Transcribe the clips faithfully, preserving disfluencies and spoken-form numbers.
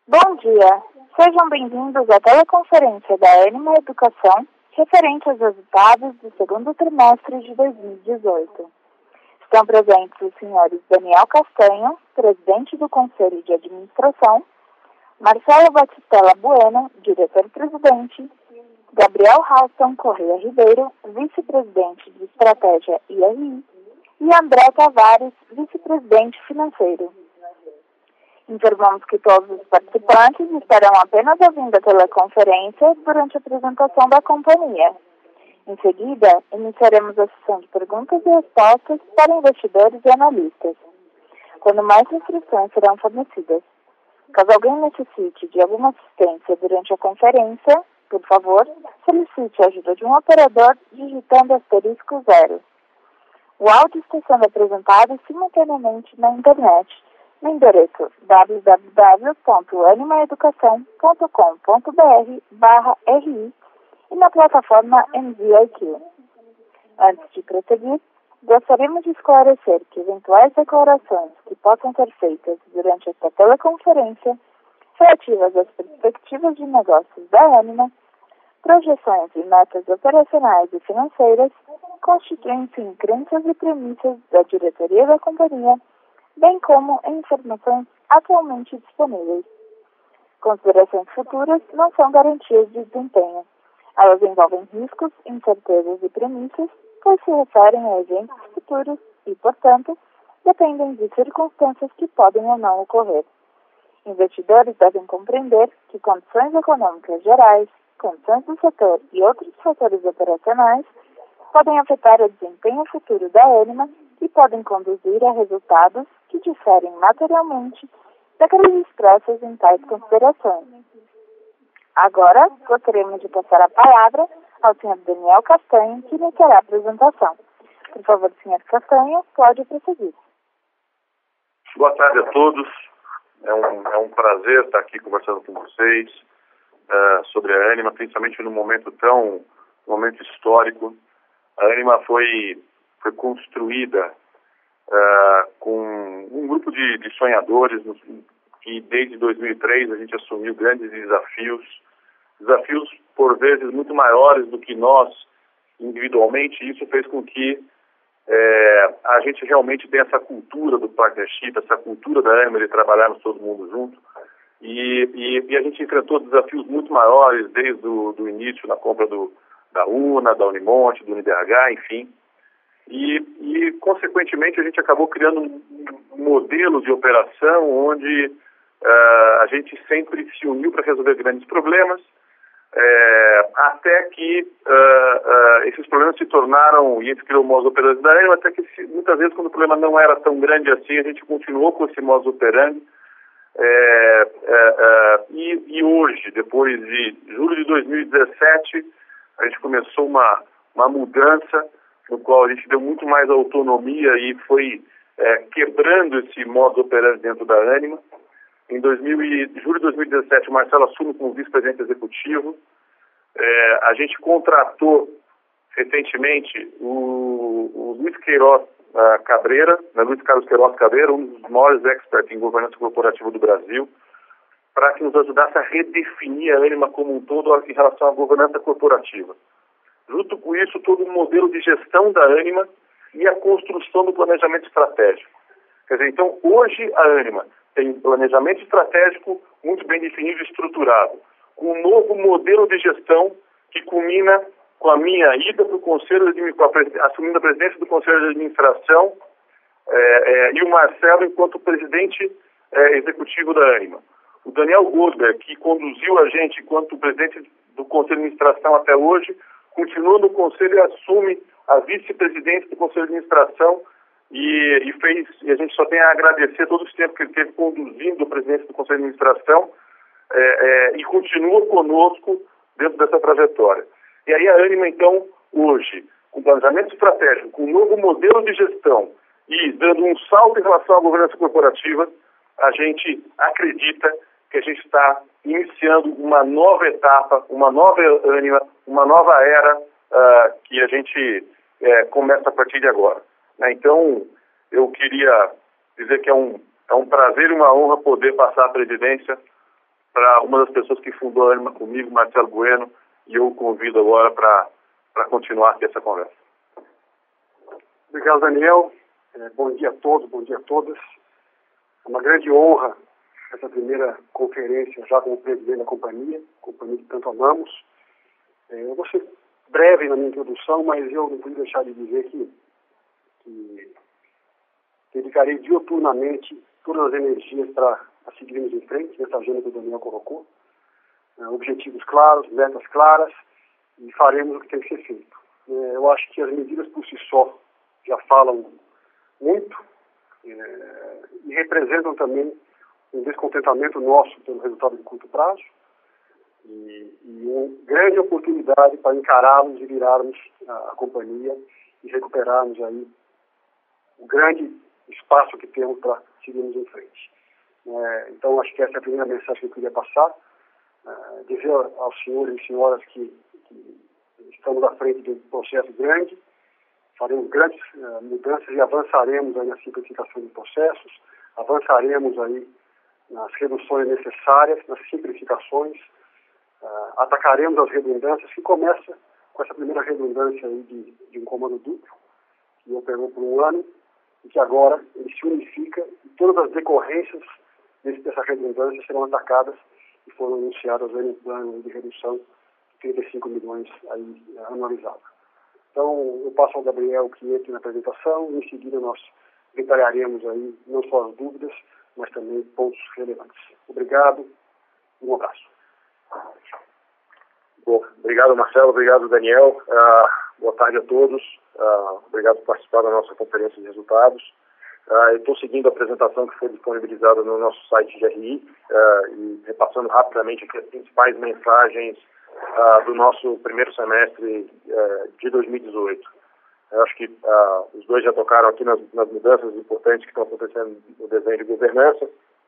Bom dia, sejam bem-vindos à teleconferência da Ânima Educação referente aos resultados do segundo trimestre de dois mil e dezoito. Estão presentes os senhores Daniel Castanho, presidente do Conselho de Administração, Marcelo Batistella Bueno, diretor-presidente, Gabriel Halston Correia Ribeiro, vice-presidente de Estratégia I R I, e André Tavares, vice-presidente financeiro. Informamos que todos os participantes estarão apenas ouvindo a teleconferência durante a apresentação da companhia. Em seguida, iniciaremos a sessão de perguntas e respostas para investidores e analistas, quando mais instruções serão fornecidas. Caso alguém necessite de alguma assistência durante a conferência, por favor, solicite a ajuda de um operador digitando asterisco zero. O áudio está sendo apresentado simultaneamente na internet, no endereço w w w ponto animaeducação ponto com ponto b r barra r i e na plataforma M V I Q. Antes de prosseguir, gostaríamos de esclarecer que eventuais declarações que possam ser feitas durante esta teleconferência relativas às perspectivas de negócios da Ânima, projeções e metas operacionais e financeiras constituem-se em crenças e premissas da diretoria da companhia, bem como em informações atualmente disponíveis. Considerações futuras não são garantias de desempenho. Elas envolvem riscos, incertezas e premissas, pois se referem a eventos futuros e, portanto, dependem de circunstâncias que podem ou não ocorrer. Investidores devem compreender que condições econômicas gerais, condições do setor e outros fatores operacionais podem afetar o desempenho futuro da Ânima e podem conduzir a resultados que diferem materialmente daqueles expressos em tais considerações. Agora, gostaríamos de passar a palavra ao senhor Daniel Castanho, que iniciará a apresentação. Por favor, senhor Castanho, pode prosseguir. Boa tarde a todos. É um, é um prazer estar aqui conversando com vocês uh, sobre a Ânima, principalmente num momento tão, um momento histórico. A Ânima foi, foi construída uh, com um grupo de, de sonhadores que desde dois mil e três a gente assumiu grandes desafios, desafios por vezes muito maiores do que nós individualmente, e isso fez com que é, a gente realmente tenha essa cultura do partnership, essa cultura da Ânima de trabalharmos todo mundo junto, e, e, e a gente enfrentou desafios muito maiores desde o do início na compra do, da UNA, da Unimonte, do UniBH, enfim, e, e consequentemente a gente acabou criando um modelo de operação onde uh, a gente sempre se uniu para resolver grandes problemas, É, até que uh, uh, esses problemas se tornaram, e a gente criou o modus operandi da Ânima, até que se, muitas vezes quando o problema não era tão grande assim, a gente continuou com esse modus operandi, é, é, é, e, e hoje, depois de julho de dois mil e dezessete, a gente começou uma, uma mudança, no qual a gente deu muito mais autonomia e foi é, quebrando esse modus operandi dentro da Ânima. Em dois mil e, julho de dois mil e dezessete, o Marcelo assume como vice-presidente executivo. É, a gente contratou recentemente o, o Luiz Queiroz uh, Cabreira, né, Luiz Carlos Queiroz Cabreira, um dos maiores experts em governança corporativa do Brasil, para que nos ajudasse a redefinir a Ânima como um todo em relação à governança corporativa. Junto com isso, todo o modelo de gestão da Ânima e a construção do planejamento estratégico. Quer dizer, então, hoje a Ânima tem um planejamento estratégico muito bem definido e estruturado, com um novo modelo de gestão que culmina com a minha ida para o Conselho, de, assumindo a presidência do Conselho de Administração, é, é, e o Marcelo enquanto presidente é, executivo da Ânima. O Daniel Goldberg, que conduziu a gente enquanto presidente do Conselho de Administração até hoje, continua no Conselho e assume a vice-presidência do Conselho de Administração, E, e, fez, e a gente só tem a agradecer todo esse tempo que ele teve conduzindo a presidência do Conselho de Administração é, é, e continua conosco dentro dessa trajetória. E aí a Ânima, então, hoje, com planejamento estratégico, com um novo modelo de gestão e dando um salto em relação à governança corporativa, a gente acredita que a gente está iniciando uma nova etapa, uma nova Ânima, uma nova era uh, que a gente uh, começa a partir de agora. Então, eu queria dizer que é um, é um prazer e uma honra poder passar a presidência para uma das pessoas que fundou a Ânima comigo, Marcelo Bueno, e eu o convido agora para continuar aqui essa conversa. Obrigado, Daniel. É, bom dia a todos, bom dia a todas. É uma grande honra essa primeira conferência já como presidente da companhia, companhia que tanto amamos. É, eu vou ser breve na minha introdução, mas eu não podia deixar de dizer que, que dedicarei diuturnamente todas as energias para seguirmos em frente nessa agenda que o Daniel colocou. É, objetivos claros, metas claras, e faremos o que tem que ser feito. É, eu acho que as medidas por si só já falam muito é, e representam também um descontentamento nosso pelo resultado de curto prazo e, e uma grande oportunidade para encararmos e virarmos a, a companhia e recuperarmos aí o grande espaço que temos para seguirmos em frente. É, então, acho que essa é a primeira mensagem que eu queria passar. É, dizer aos senhores e senhoras que, que estamos à frente de um processo grande, faremos grandes uh, mudanças e avançaremos aí na simplificação de processos, avançaremos aí nas reduções necessárias, nas simplificações, uh, atacaremos as redundâncias, que começa com essa primeira redundância aí de, de um comando duplo, que operou por um ano, e que agora ele se unifica e todas as decorrências desse, dessa redundância serão atacadas e foram anunciadas aí no plano de redução de trinta e cinco milhões aí, anualizado. Então, eu passo ao Gabriel que entre na apresentação e em seguida nós detalharemos aí não só as dúvidas, mas também pontos relevantes. Obrigado e um abraço. Bom, obrigado, Marcelo. Obrigado, Daniel. Uh, boa tarde a todos. Uh, obrigado por participar da nossa conferência de resultados. Uh, eu estou seguindo a apresentação que foi disponibilizada no nosso site de R I uh, e repassando rapidamente aqui as principais mensagens Uh, do nosso primeiro semestre uh, de dois mil e dezoito. Eu acho que uh, os dois já tocaram aqui nas, nas mudanças importantes que estão acontecendo no desenho de governança.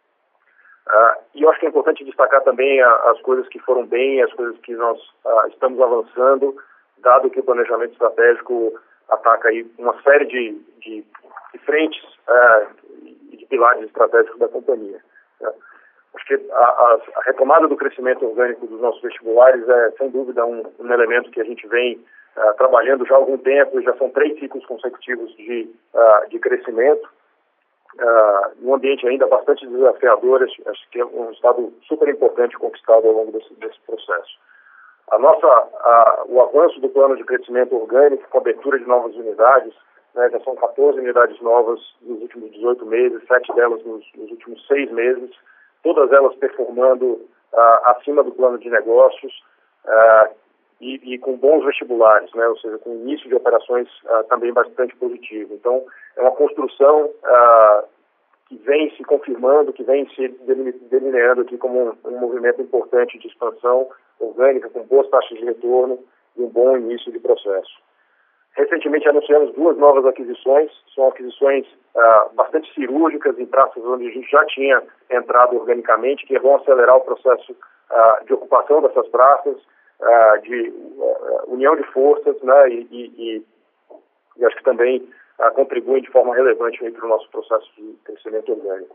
Uh, e eu acho que é importante destacar também a, as coisas que foram bem, as coisas que nós uh, estamos avançando, dado que o planejamento estratégico ataca aí uma série de, de, de frentes uh, e de pilares estratégicos da companhia. Uh, Acho que a, a, a retomada do crescimento orgânico dos nossos vestibulares é, sem dúvida, um, um elemento que a gente vem uh, trabalhando já há algum tempo. Já são três ciclos consecutivos de, uh, de crescimento, uh, num ambiente ainda bastante desafiador. Acho, acho que é um estado super importante conquistado ao longo desse, desse processo. A nossa, a, o avanço do plano de crescimento orgânico, com a abertura de novas unidades, né, já são quatorze unidades novas nos últimos dezoito meses, sete delas nos, nos últimos seis meses, todas elas performando uh, acima do plano de negócios uh, e, e com bons vestibulares, né? Ou seja, com início de operações uh, também bastante positivo. Então, é uma construção uh, que vem se confirmando, que vem se delineando aqui como um, um movimento importante de expansão orgânica, com boas taxas de retorno e um bom início de processo. Recentemente anunciamos duas novas aquisições, são aquisições uh, bastante cirúrgicas em praças onde a gente já tinha entrado organicamente, que vão acelerar o processo uh, de ocupação dessas praças, uh, de uh, união de forças, né, e, e, e acho que também uh, contribuem de forma relevante para o nosso processo de crescimento orgânico.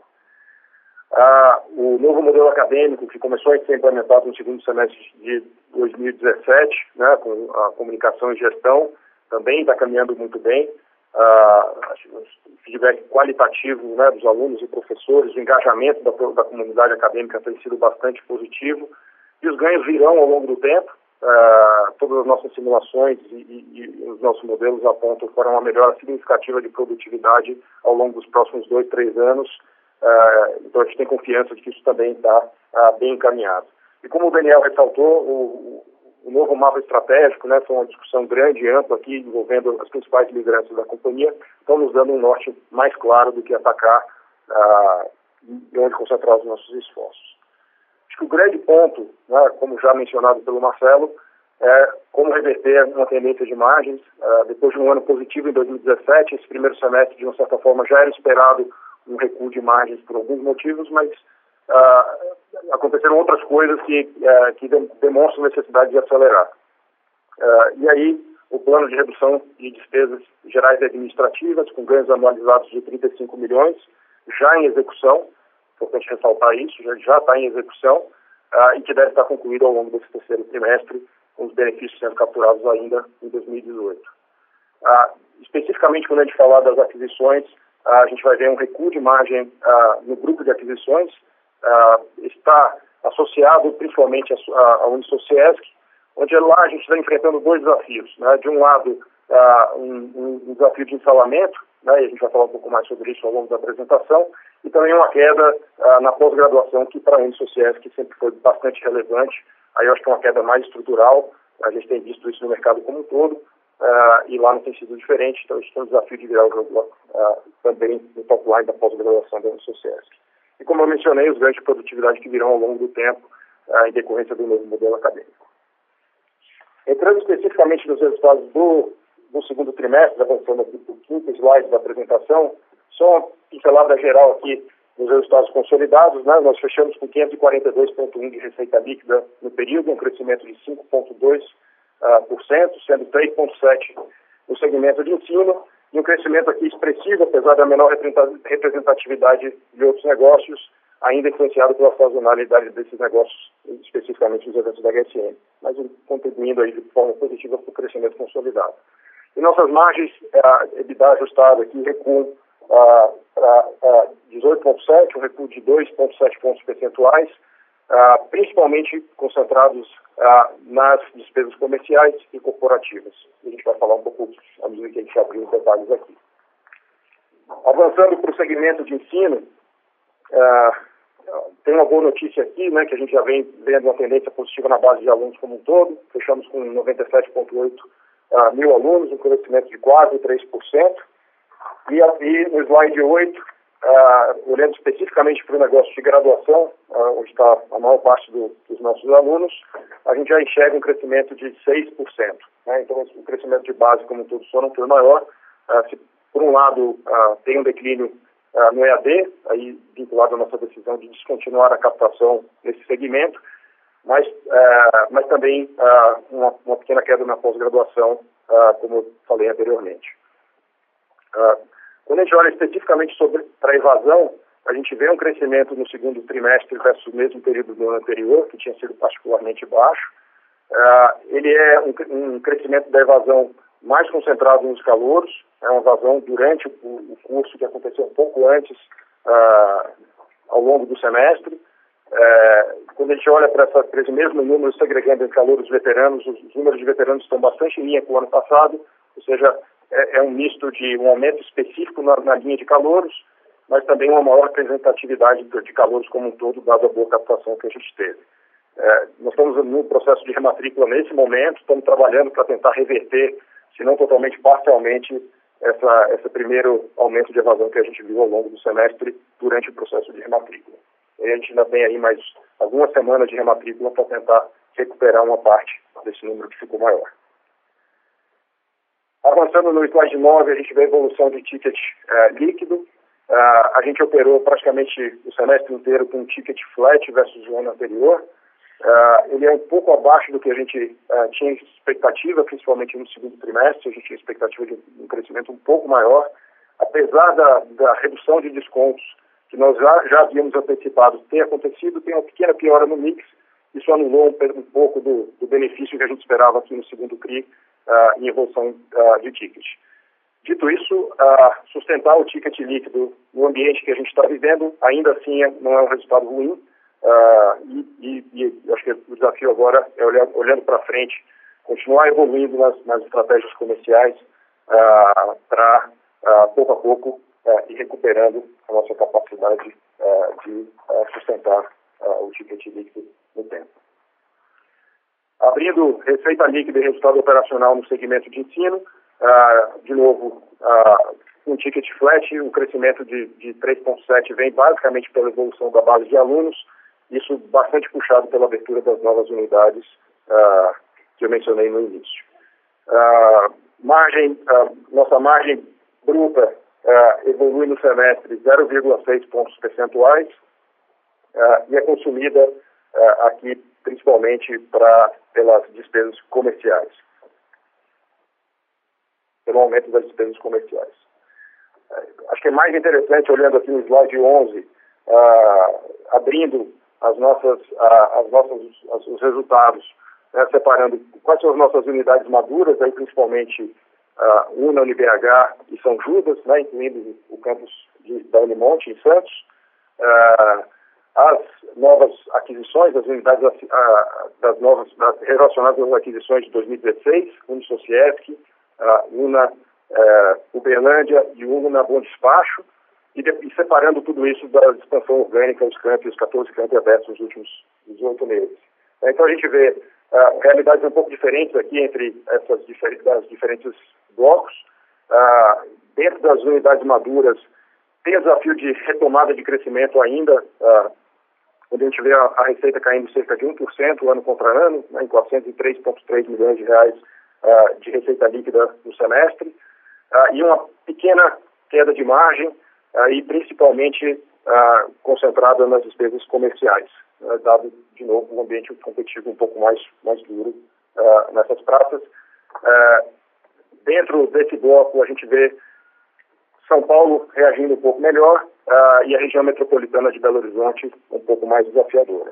Uh, o novo modelo acadêmico, que começou a ser implementado no segundo semestre de dois mil e dezessete, né, com a comunicação e gestão, também está caminhando muito bem. Uh, o feedback qualitativo, né, dos alunos e professores, o engajamento da, da comunidade acadêmica tem sido bastante positivo e os ganhos virão ao longo do tempo. Uh, todas as nossas simulações e, e, e os nossos modelos apontam para uma melhora significativa de produtividade ao longo dos próximos dois, três anos. Uh, então a gente tem confiança de que isso também está uh, bem encaminhado. E como o Daniel ressaltou, o, o novo mapa estratégico, né, foi uma discussão grande e ampla aqui, envolvendo as principais lideranças da companhia, estão nos dando um norte mais claro do que atacar uh, e onde concentrar os nossos esforços. Acho que o grande ponto, né, como já mencionado pelo Marcelo, é como reverter uma tendência de margens. Uh, depois de um ano positivo em dois mil e dezessete, esse primeiro semestre, de uma certa forma, já era esperado um recuo de margens por alguns motivos, mas uh, aconteceram outras coisas que, uh, que demonstram necessidade de acelerar. Uh, e aí, o plano de redução de despesas gerais e administrativas, com ganhos anualizados de trinta e cinco milhões, já em execução, importante ressaltar isso, já, já está em execução, uh, e que deve estar concluído ao longo desse terceiro trimestre, com os benefícios sendo capturados ainda em dois mil e dezoito. Uh, especificamente, quando a gente falar das aquisições, uh, a gente vai ver um recuo de margem uh, no grupo de aquisições, uh, está associado principalmente à Unisociesc, onde lá a gente está enfrentando dois desafios, né? De um lado, uh, um, um desafio de instalamento, né? E a gente vai falar um pouco mais sobre isso ao longo da apresentação, e também uma queda uh, na pós-graduação, que para a Unisociesc sempre foi bastante relevante. Aí eu acho que é uma queda mais estrutural, a gente tem visto isso no mercado como um todo, uh, e lá não tem sido diferente, então a gente tem um desafio de virar o jogo uh, também no top line da pós-graduação da Unisociesc. E como eu mencionei, os ganhos de produtividade que virão ao longo do tempo, uh, em decorrência do novo modelo acadêmico. Entrando especificamente nos resultados do, do segundo trimestre, avançando aqui para o quinto slide da apresentação, só uma pincelada geral aqui nos resultados consolidados, né? Nós fechamos com quinhentos e quarenta e dois vírgula um de receita líquida no período, um crescimento de cinco vírgula dois por cento, uh, sendo três vírgula sete por cento no segmento de ensino, e um crescimento aqui expressivo, apesar da menor representatividade de outros negócios, ainda influenciado pela sazonalidade desses negócios, especificamente os eventos da H S M, mas contribuindo aí de forma positiva para o crescimento consolidado. E nossas margens, a EBITDA ajustada aqui, recuam uh, para uh, dezoito vírgula sete por cento, um recuo de dois vírgula sete pontos percentuais, uh, principalmente concentrados uh, nas despesas comerciais e corporativas. A gente vai falar um pouco à medida que a gente abrir os detalhes aqui. Avançando para o segmento de ensino, Uh, tem uma boa notícia aqui, né, que a gente já vem vendo uma tendência positiva na base de alunos como um todo. Fechamos com noventa e sete vírgula oito uh, mil alunos, um crescimento de quase três por cento. E aqui no slide oito, uh, olhando especificamente para o negócio de graduação, uh, onde está a maior parte do, dos nossos alunos, a gente já enxerga um crescimento de seis por cento. Né? Então, o crescimento de base como um todo só não foi maior. Uh, se, por um lado, uh, tem um declínio Uh, no E A D, aí vinculado à nossa decisão de descontinuar a captação nesse segmento, mas, uh, mas também uh, uma, uma pequena queda na pós-graduação, uh, como eu falei anteriormente. Uh, quando a gente olha especificamente sobre para a evasão, a gente vê um crescimento no segundo trimestre versus o mesmo período do ano anterior, que tinha sido particularmente baixo. Uh, ele é um, um crescimento da evasão mais concentrado nos calouros, é uma evasão durante o, o curso que aconteceu um pouco antes, uh, ao longo do semestre. Uh, quando a gente olha para esse mesmo número, segregando em calouros veteranos, os, os números de veteranos estão bastante em linha com o ano passado, ou seja, é, é um misto de um aumento específico na, na linha de calouros, mas também uma maior representatividade de, de calouros como um todo, dada a boa captação que a gente teve. Uh, nós estamos no processo de rematrícula nesse momento, estamos trabalhando para tentar reverter, se não totalmente, parcialmente, essa, esse primeiro aumento de evasão que a gente viu ao longo do semestre durante o processo de rematrícula. E a gente ainda tem aí mais algumas semanas de rematrícula para tentar recuperar uma parte desse número que ficou maior. Avançando no slide nove, a gente vê a evolução de ticket uh, líquido. Uh, a gente operou praticamente o semestre inteiro com um ticket flat versus o ano anterior. Uh, ele é um pouco abaixo do que a gente uh, tinha expectativa, principalmente no segundo trimestre. A gente tinha expectativa de um crescimento um pouco maior, apesar da, da redução de descontos que nós já, já havíamos antecipado ter acontecido. Tem uma pequena piora no mix, isso anulou um, um pouco do, do benefício que a gente esperava aqui no segundo C R I uh, em evolução uh, de ticket. Dito isso, uh, sustentar o ticket líquido no ambiente que a gente está vivendo, ainda assim não é um resultado ruim. Uh, e, e, e acho que o desafio agora é olhar, olhando para frente, continuar evoluindo nas, nas estratégias comerciais uh, para, uh, pouco a pouco, uh, ir recuperando a nossa capacidade uh, de uh, sustentar uh, o ticket líquido no tempo. Abrindo receita líquida e resultado operacional no segmento de ensino, uh, de novo, uh, um ticket flat, um crescimento de, de três vírgula sete por cento vem basicamente pela evolução da base de alunos, isso bastante puxado pela abertura das novas unidades uh, que eu mencionei no início. Uh, margem, uh, nossa margem bruta uh, evolui no semestre zero vírgula seis pontos percentuais uh, e é consumida uh, aqui principalmente pra, pelas despesas comerciais, pelo aumento das despesas comerciais. Uh, acho que é mais interessante, olhando aqui no slide onze, uh, abrindo as nossas, uh, as nossas, as, os resultados, né, separando quais são as nossas unidades maduras, aí principalmente uh, Una, U N B H e São Judas, né, incluindo o campus de, da Unimonte, em Santos. Uh, as novas aquisições, as unidades uh, das novas, das, relacionadas às aquisições de dois mil e dezesseis, Unisociesc, uh, Una uh, Uberlândia e Una Bom Despacho, e, de, e separando tudo isso da expansão orgânica, os campos, os catorze campos abertos nos últimos dezoito meses. Então a gente vê uh, realidades um pouco diferentes aqui entre essas difer das diferentes blocos. Uh, dentro das unidades maduras, tem o desafio de retomada de crescimento ainda, uh, onde a gente vê a, a receita caindo cerca de um por cento ano contra ano, né, em quatrocentos e três vírgula três milhões de reais uh, de receita líquida no semestre, uh, e uma pequena queda de margem, uh, e principalmente uh, concentrada nas despesas comerciais, uh, dado, de novo, um ambiente competitivo um pouco mais, mais duro uh, nessas praças. Uh, dentro desse bloco, a gente vê São Paulo reagindo um pouco melhor uh, e a região metropolitana de Belo Horizonte um pouco mais desafiadora.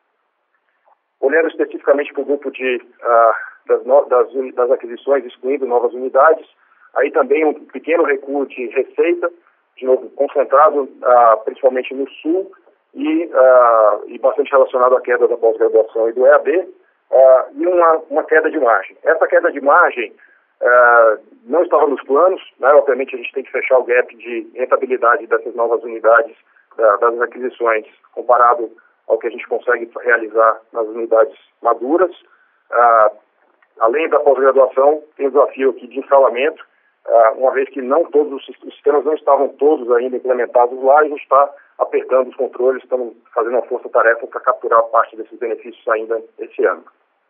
Olhando especificamente para o grupo de, uh, das, no, das, das aquisições, excluindo novas unidades, aí também um pequeno recuo de receita, de novo concentrado uh, principalmente no Sul e, uh, e bastante relacionado à queda da pós-graduação e do E A D, uh, e uma, uma queda de margem. Essa queda de margem Uh, não estava nos planos, né? Obviamente a gente tem que fechar o gap de rentabilidade dessas novas unidades, da, das aquisições, comparado ao que a gente consegue realizar nas unidades maduras. Uh, além da pós-graduação, tem o desafio aqui de instalamento, uh, uma vez que não todos os, os sistemas não estavam todos ainda implementados lá, a gente está apertando os controles, estamos fazendo uma força-tarefa para capturar parte desses benefícios ainda esse ano.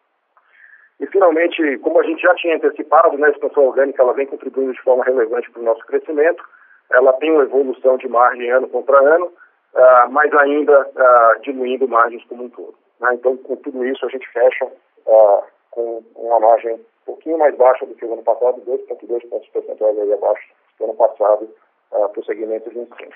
E, finalmente, como a gente já tinha antecipado, né, a expansão orgânica ela vem contribuindo de forma relevante para o nosso crescimento. Ela tem uma evolução de margem ano contra ano, uh, mas ainda uh, diluindo margens como um todo. Né? Então, com tudo isso, a gente fecha uh, com uma margem um pouquinho mais baixa do que o ano passado, dois vírgula dois pontos percentuais aí abaixo do ano passado uh, para o segmento de ensino.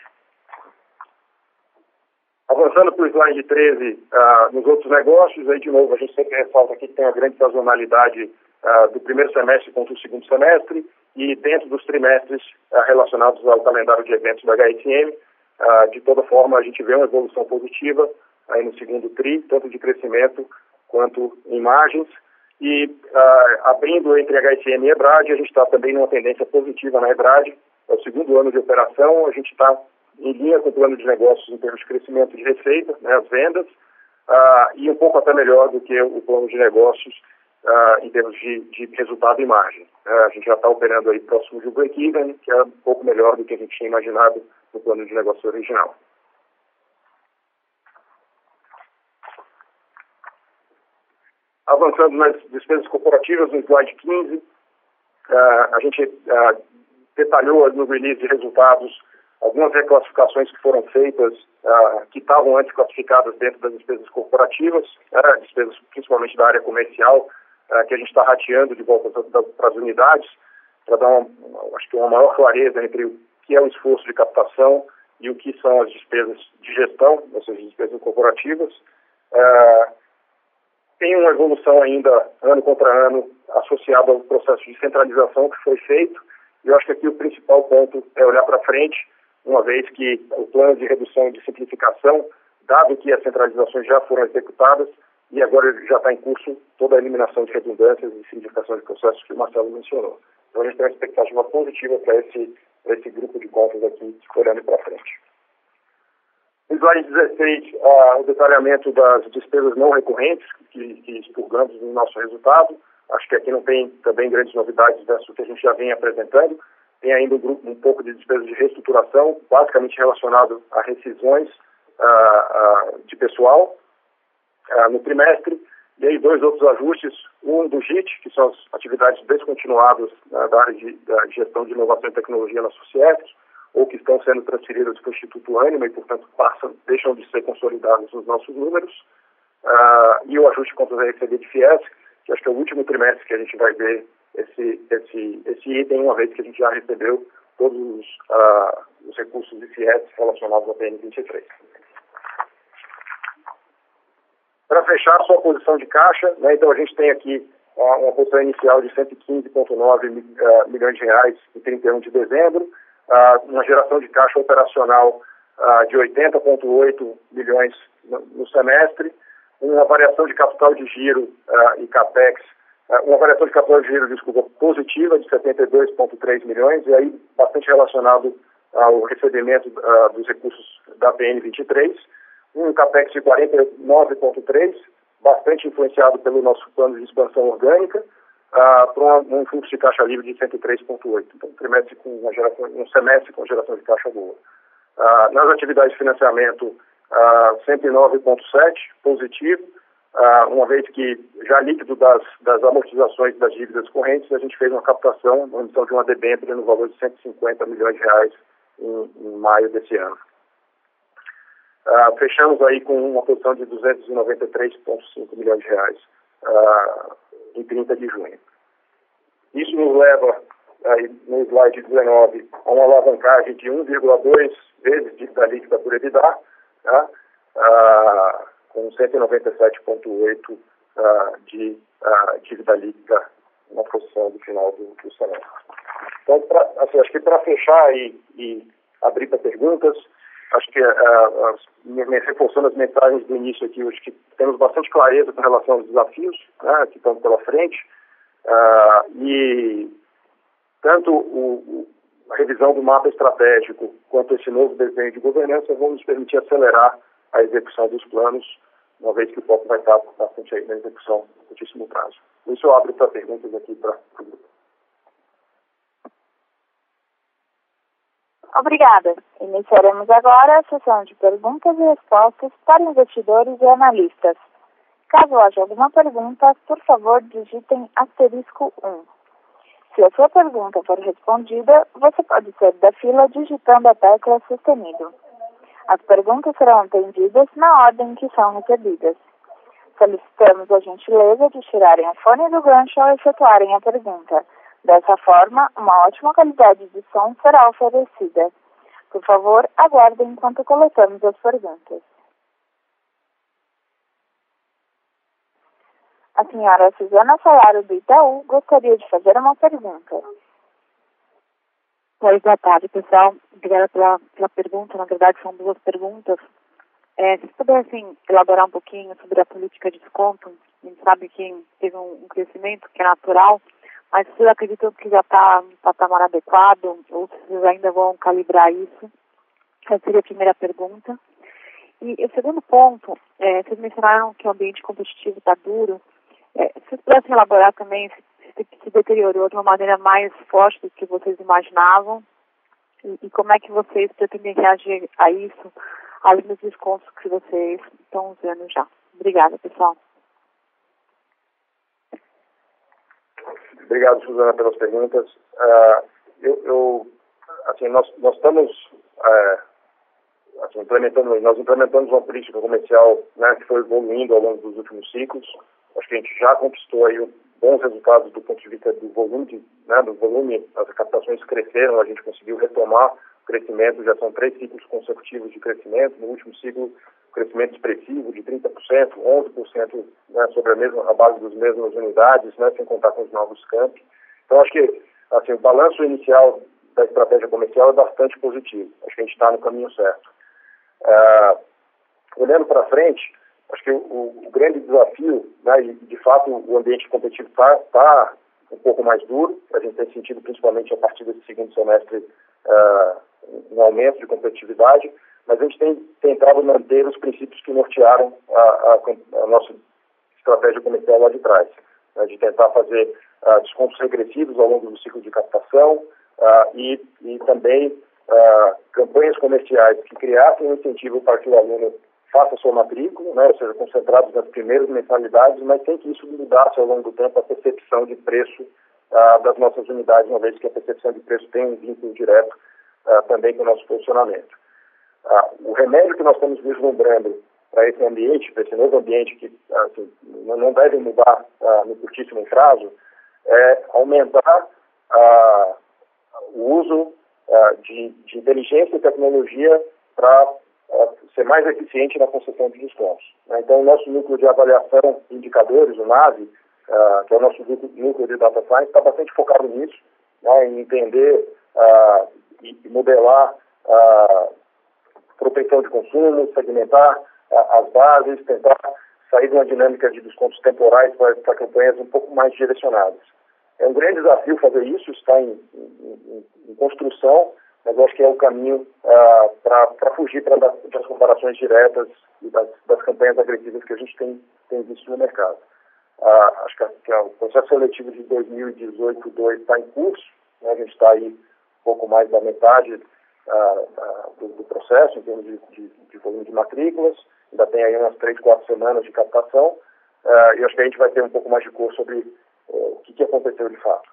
Avançando para o slide treze, uh, nos outros negócios, aí de novo a gente sempre ressalta aqui que tem uma grande sazonalidade uh, do primeiro semestre contra o segundo semestre e dentro dos trimestres uh, relacionados ao calendário de eventos da H S M. Uh, de toda forma, a gente vê uma evolução positiva aí no segundo tri, tanto de crescimento quanto em margens. E uh, abrindo entre H S M e EBRAD, a gente está também numa tendência positiva na EBRAD. É o segundo ano de operação, a gente está em linha com o plano de negócios em termos de crescimento de receita, né, as vendas, uh, e um pouco até melhor do que o plano de negócios uh, em termos de, de resultado e margem. Uh, a gente já está operando aí próximo de break-even, que é um pouco melhor do que a gente tinha imaginado no plano de negócio original. Avançando nas despesas corporativas, no slide quinze, uh, a gente uh, detalhou no release de resultados algumas reclassificações que foram feitas, uh, que estavam antes classificadas dentro das despesas corporativas, uh, despesas principalmente da área comercial, uh, que a gente está rateando de volta para as unidades, para dar uma, acho que uma maior clareza entre o que é o esforço de captação e o que são as despesas de gestão, essas despesas corporativas. Uh, tem uma evolução ainda, ano contra ano, associada ao processo de centralização que foi feito, e eu acho que aqui o principal ponto é olhar para frente, uma vez que o plano de redução e de simplificação, dado que as centralizações já foram executadas e agora já está em curso toda a eliminação de redundâncias e simplificação de processos que o Marcelo mencionou. Então a gente tem uma expectativa positiva para esse, para esse grupo de contas aqui, olhando para frente. No slide dezesseis, uh, o detalhamento das despesas não recorrentes que, que expurgamos no nosso resultado. Acho que aqui não tem também grandes novidades versus o que a gente já vem apresentando. Tem ainda um, grupo, um pouco de despesas de reestruturação, basicamente relacionado a rescisões uh, uh, de pessoal uh, no trimestre. E aí dois outros ajustes, um do G I T, que são as atividades descontinuadas uh, da área de da gestão de inovação e tecnologia na Sociesc, ou que estão sendo transferidas para o Instituto Ânima e, portanto, passam, deixam de ser consolidadas nos nossos números. Uh, e o ajuste contra a R C B de Fiesc, que acho que é o último trimestre que a gente vai ver esse, esse, esse item, uma vez que a gente já recebeu todos os, uh, os recursos de Fiesc relacionados ao P N vinte e três. Para fechar a sua posição de caixa, né, então a gente tem aqui uh, uma posição inicial de cento e quinze vírgula nove uh, milhões de reais em trinta e um de dezembro, uh, uma geração de caixa operacional uh, de oitenta vírgula oito milhões no, no semestre, uma variação de capital de giro uh, e capex, uh, uma variação de capital de giro, desculpa, positiva de setenta e dois vírgula três milhões, e aí bastante relacionado ao recebimento uh, dos recursos da P N vinte e três, um capex de quarenta e nove vírgula três, bastante influenciado pelo nosso plano de expansão orgânica, uh, para um fluxo de caixa livre de cento e três vírgula oito. Então, um trimestre com uma geração, um semestre com geração de caixa boa. Uh, nas atividades de financiamento, uh, cento e nove vírgula sete, positivo, uh, uma vez que já líquido das, das amortizações das dívidas correntes, a gente fez uma captação, uma emissão de uma debênture no valor de cento e cinquenta milhões de reais em, em maio desse ano. Uh, fechamos aí com uma posição de duzentos e noventa e três vírgula cinco milhões de reais uh, em trinta de junho. Isso nos leva, aí, no slide dezenove, a uma alavancagem de um vírgula dois vezes dívida líquida por EBITDA, tá? uh, com cento e noventa e sete vírgula oito uh, de uh, dívida líquida na posição do final do, do semestre. Então, pra, assim, acho que para fechar e, e abrir para perguntas, acho que, uh, as, reforçando as mensagens do início aqui, acho que temos bastante clareza com relação aos desafios, né, que estão pela frente, uh, e tanto o, a revisão do mapa estratégico quanto esse novo desenho de governança vão nos permitir acelerar a execução dos planos, uma vez que o foco vai estar bastante aí na execução no curtíssimo prazo. Por isso eu abro para perguntas aqui para o grupo. Obrigada. Iniciaremos agora a sessão de perguntas e respostas para investidores e analistas. Caso haja alguma pergunta, por favor, digitem asterisco um. Se a sua pergunta for respondida, você pode sair da fila digitando a tecla sustenido. As perguntas serão atendidas na ordem que são recebidas. Solicitamos a gentileza de tirarem o fone do gancho ao efetuarem a pergunta. Dessa forma, uma ótima qualidade de som será oferecida. Por favor, aguardem enquanto coletamos as perguntas. A senhora Suzana Salaro, do Itaú, gostaria de fazer uma pergunta. Oi, boa tarde, pessoal. Obrigada pela, pela pergunta. Na verdade, são duas perguntas. É, se pudessem elaborar um pouquinho sobre a política de desconto, a gente sabe que teve um, um crescimento que é natural, mas vocês acreditam que já está no patamar adequado ou se vocês ainda vão calibrar isso? Essa seria a primeira pergunta. E o segundo ponto, é, vocês mencionaram que o ambiente competitivo está duro. É, se vocês pudessem elaborar também se, se deteriorou de uma maneira mais forte do que vocês imaginavam e, e como é que vocês pretendem reagir a isso, além dos descontos que vocês estão usando já. Obrigada, pessoal. Obrigado, Suzana, pelas perguntas. Uh, eu, eu, assim, nós, nós estamos uh, assim, implementando, nós implementamos uma política comercial, né, que foi evoluindo ao longo dos últimos ciclos. Acho que a gente já conquistou aí bons resultados do ponto de vista do volume, de, né, do volume, as captações cresceram, a gente conseguiu retomar o crescimento, já são três ciclos consecutivos de crescimento. No último ciclo, crescimento expressivo de trinta por cento, onze por cento, né, sobre a mesma a base das mesmas unidades, né, sem contar com os novos campos. Então, acho que assim, o balanço inicial da estratégia comercial é bastante positivo. Acho que a gente está no caminho certo. Uh, olhando para frente, acho que o, o grande desafio, né, e de fato o ambiente competitivo está tá um pouco mais duro. A gente tem sentido, principalmente a partir desse segundo semestre, uh, um aumento de competitividade, mas a gente tem tentado manter os princípios que nortearam a, a, a nossa estratégia comercial lá de trás, né, de tentar fazer uh, descontos regressivos ao longo do ciclo de captação uh, e, e também uh, campanhas comerciais que criassem um incentivo para que o aluno faça sua matrícula, né, ou seja, concentrados nas primeiras mensalidades, mas sem que isso mudasse ao longo do tempo a percepção de preço uh, das nossas unidades, uma vez que a percepção de preço tem um vínculo direto uh, também com o nosso posicionamento. Uh, o remédio que nós estamos vislumbrando para esse ambiente, para esse novo ambiente que assim, não deve mudar uh, no curtíssimo prazo, é aumentar uh, o uso uh, de, de inteligência e tecnologia para uh, ser mais eficiente na concessão de descontos. Né? Então, o nosso núcleo de avaliação de indicadores, o NAVE, uh, que é o nosso núcleo de Data Science, está bastante focado nisso, né, em entender uh, e modelar a propensão de consumo, segmentar uh, as bases, tentar sair de uma dinâmica de descontos temporais para campanhas um pouco mais direcionadas. É um grande desafio fazer isso, está em, em, em construção, mas eu acho que é o caminho uh, para fugir pra, das, das comparações diretas e das, das campanhas agressivas que a gente tem, tem visto no mercado. Uh, acho que, a, que a, o processo seletivo de dois mil e dezoito dois está em curso, né? A gente está aí um pouco mais da metade uh, uh, do, do processo, em termos de, de, de volume de matrículas, ainda tem aí umas três, quatro semanas de captação, uh, e acho que a gente vai ter um pouco mais de cor sobre uh, o que, que aconteceu de fato.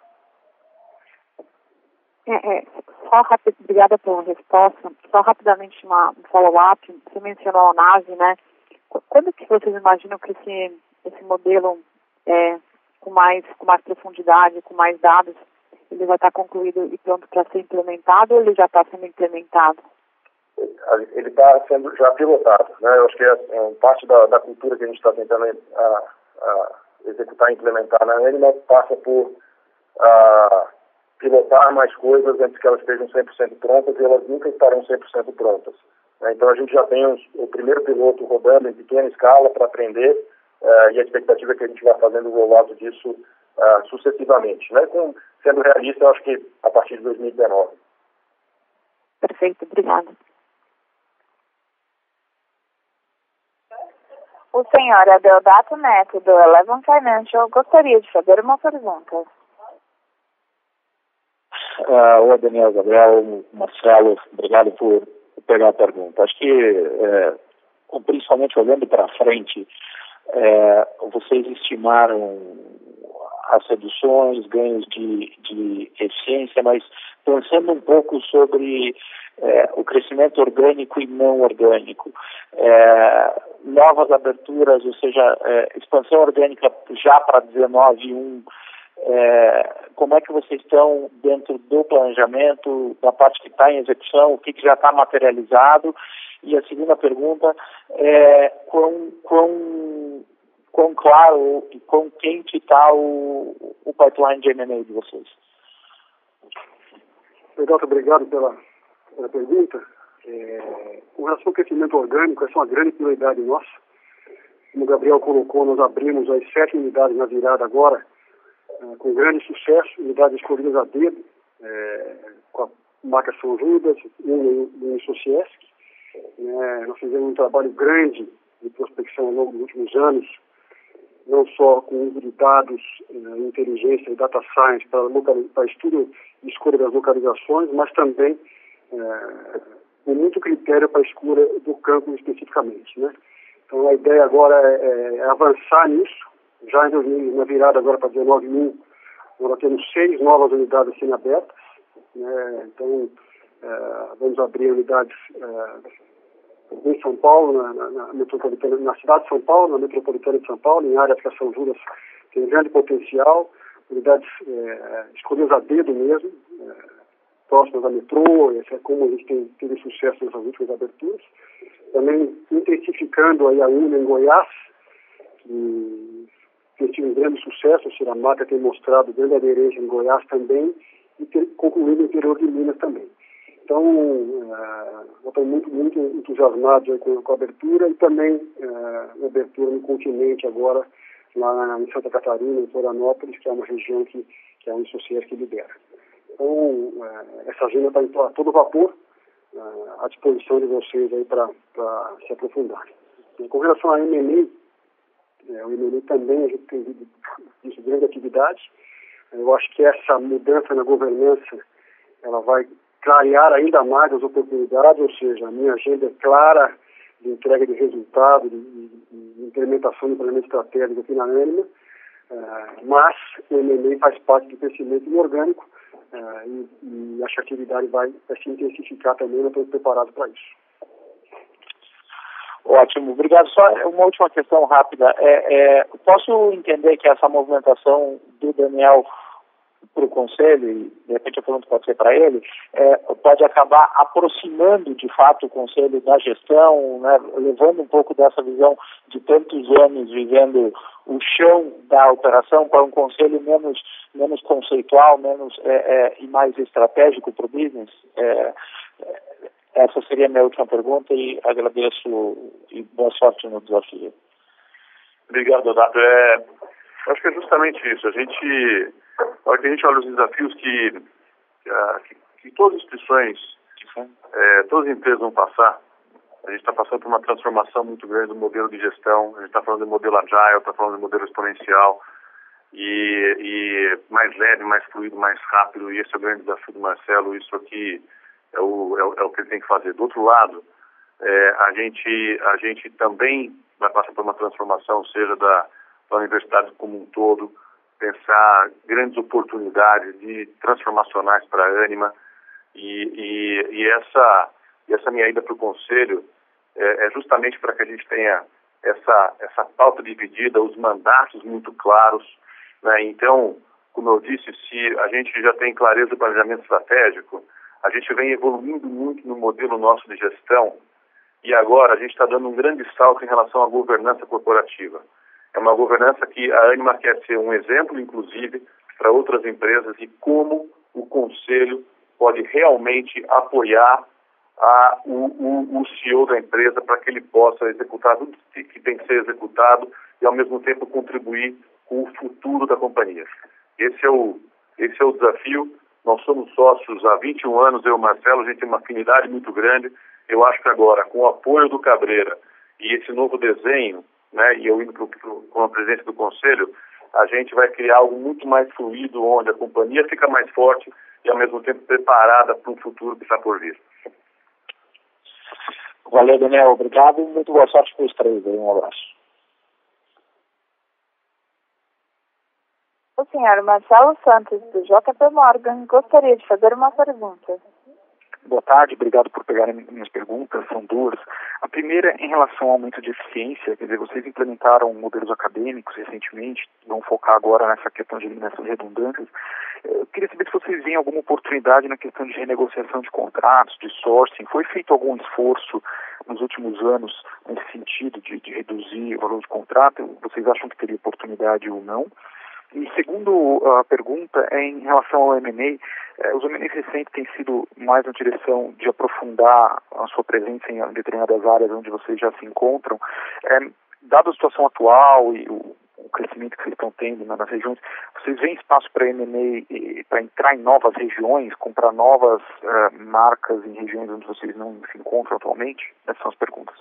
É, é, só rápido, obrigada pela resposta. Só rapidamente uma, um follow-up. Você mencionou a NAVE, né? Quando que vocês imaginam que esse, esse modelo é, com, mais, com mais profundidade, com mais dados, ele vai estar concluído e pronto para ser implementado ou ele já está sendo implementado? Ele está sendo já pilotado, né? Eu acho que é, é parte da, da cultura que a gente está tentando a, a executar e implementar na Anima passa por a, pilotar mais coisas antes que elas estejam cem por cento prontas, e elas nunca estarão cem por cento prontas. Né? Então a gente já tem os, o primeiro piloto rodando em pequena escala para aprender, uh, e a expectativa é que a gente vá fazendo o rollout disso uh, sucessivamente. Né? Com, sendo realista, eu acho que a partir de dois mil e dezenove. Perfeito, obrigada. O senhor Adeodato Neto, do Eleven Financial, gostaria de fazer uma pergunta. Uh, Oi, Daniel, Gabriel, Marcelo, obrigado por pegar a pergunta. Acho que, é, principalmente olhando para frente, é, vocês estimaram as reduções, ganhos de, de eficiência, mas pensando um pouco sobre é, o crescimento orgânico e não orgânico, é, novas aberturas, ou seja, é, expansão orgânica já para dezenove um, É, como é que vocês estão dentro do planejamento, da parte que está em execução, o que, que já está materializado? E a segunda pergunta é quão, quão, quão claro e quão quente está o, o pipeline de M and A de vocês? Legal, obrigado pela, pela pergunta. É, com relação ao crescimento orgânico, essa é uma grande prioridade nossa. Como o Gabriel colocou, nós abrimos as sete unidades na virada agora, com grande sucesso, unidades escolhidas a dedo, é, com a marca São Judas, um no Sociesc. É, nós fizemos um trabalho grande de prospecção ao longo dos últimos anos, não só com uso de dados, é, inteligência e data science para, para estudo e escolha das localizações, mas também é, com muito critério para a escolha do campo especificamente. Né? Então a ideia agora é, é avançar nisso. Já em dois mil, na virada agora para dezenove um, nós temos seis novas unidades sendo abertas. Né? Então, é, vamos abrir unidades é, em São Paulo, na, na, na, metropolitana, na cidade de São Paulo, na metropolitana de São Paulo, em áreas que a São Judas tem grande potencial, unidades é, escolhidas a dedo mesmo, é, próximas da metrô, esse é como a gente tem teve sucesso nessas últimas aberturas. Também intensificando aí a UNA em Goiás, que tem tido um grande sucesso, a marca tem mostrado grande aderência em Goiás também e ter concluído no interior de Minas também. Então, uh, nós estamos muito, muito entusiasmados com, com a abertura e também uh, a abertura no continente agora, lá em Santa Catarina, em Florianópolis, que é uma região que, que é a Unisociesc que lidera. Então, uh, essa agenda está a todo vapor, uh, à disposição de vocês aí para se aprofundar. E com relação à M and A, É, o M and A também a gente tem visto grande atividade. Eu acho que essa mudança na governança ela vai clarear ainda mais as oportunidades, ou seja, a minha agenda é clara de entrega de resultado, de, de, de implementação do planejamento estratégico aqui na Anima, uh, mas o M and A faz parte do crescimento inorgânico uh, e, e a atividade vai, vai se intensificar também, nós estamos preparados para isso. Ótimo, obrigado. Só uma última questão rápida. É, é, posso entender que essa movimentação do Daniel para o Conselho, e de repente a pergunta pode ser para ele, é, pode acabar aproximando de fato o Conselho da gestão, né, levando um pouco dessa visão de tantos anos vivendo o chão da operação para um Conselho menos, menos conceitual, menos é, é, e mais estratégico para o business? É, essa seria a minha última pergunta e agradeço e boa sorte no desafio. Obrigado, Donato. É, acho que é justamente isso. A gente, a gente olha os desafios que, que, que todas as instituições, é, todas as empresas vão passar. A gente está passando por uma transformação muito grande do modelo de gestão. A gente está falando de modelo agile, está falando de modelo exponencial e, e mais leve, mais fluido, mais rápido. E esse é o grande desafio do Marcelo. Isso aqui é o, é o, é o que ele tem que fazer. Do outro lado, é, a gente, a gente também vai passar por uma transformação, seja da, da universidade como um todo, pensar grandes oportunidades de transformacionais para a Ânima e, e, e, essa, e essa minha ida para o Conselho é, é justamente para que a gente tenha essa, essa pauta dividida, os mandatos muito claros, né? Então, como eu disse, se a gente já tem clareza do planejamento estratégico, a gente vem evoluindo muito no modelo nosso de gestão. E agora a gente está dando um grande salto em relação à governança corporativa. É uma governança que a Ânima quer ser um exemplo, inclusive, para outras empresas e como o Conselho pode realmente apoiar a, o, o, o C E O da empresa para que ele possa executar tudo que tem que ser executado e, ao mesmo tempo, contribuir com o futuro da companhia. Esse é o, esse é o desafio. Nós somos sócios há vinte e um anos, eu e o Marcelo, a gente tem uma afinidade muito grande. Eu acho que agora, com o apoio do Cabreira e esse novo desenho, né, e eu indo pro, pro, com a presidência do Conselho, a gente vai criar algo muito mais fluido, onde a companhia fica mais forte e, ao mesmo tempo, preparada para um futuro que está por vir. Valeu, Daniel. Obrigado e muito boa sorte para os três. Um abraço. O senhor Marcelo Santos, do J P Morgan, gostaria de fazer uma pergunta. Boa tarde, obrigado por pegarem minhas perguntas, são duas. A primeira, em relação ao aumento de eficiência, quer dizer, vocês implementaram modelos acadêmicos recentemente, vão focar agora nessa questão de eliminação de redundâncias. Eu queria saber se vocês veem alguma oportunidade na questão de renegociação de contratos, de sourcing. Foi feito algum esforço nos últimos anos nesse sentido de, de reduzir o valor de contrato? Vocês acham que teria oportunidade ou não? E segundo a pergunta é em relação ao M and A. Eh, os M and A recentes têm sido mais na direção de aprofundar a sua presença em determinadas áreas onde vocês já se encontram. Eh, dada a situação atual e o, o crescimento que vocês estão tendo nas regiões, vocês veem espaço para M and A, para entrar em novas regiões, comprar novas uh, marcas em regiões onde vocês não se encontram atualmente? Essas são as perguntas.